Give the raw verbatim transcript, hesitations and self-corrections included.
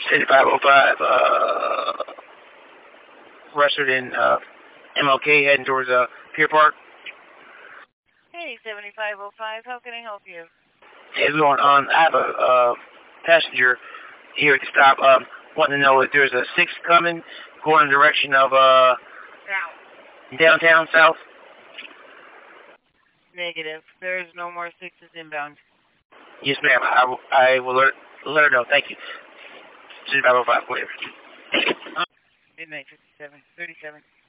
seventy-five oh five, uh, Rushford and uh, M L K heading towards uh, Pier Park. Hey, seventy-five oh five, how can I help you? Hey, what's going on? I have a uh, passenger here at the stop. Um, wanting to know if there's a six coming, going in the direction of uh, downtown south. Negative. There's no more sixes inbound. Yes, ma'am. I, w- I will let, let her know. Thank you. seventy-five oh five, whatever. Midnight fifty-seven, thirty-seven.